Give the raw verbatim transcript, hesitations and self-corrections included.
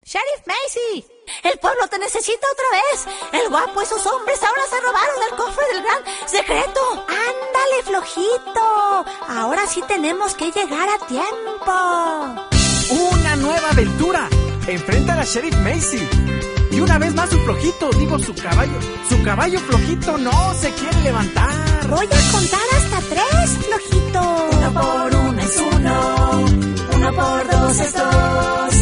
Sheriff Macy, el pueblo te necesita otra vez. El guapo y sus hombres ahora se robaron el cofre del gran secreto. Ándale, flojito. Ahora sí tenemos que llegar a tiempo. Una nueva aventura. Enfrentan a Sheriff Macy. Y una vez más su flojito, digo su caballo. Su caballo flojito no se quiere levantar. Voy a contar hasta tres, flojito. Uno por uno es uno. Uno por dos es dos.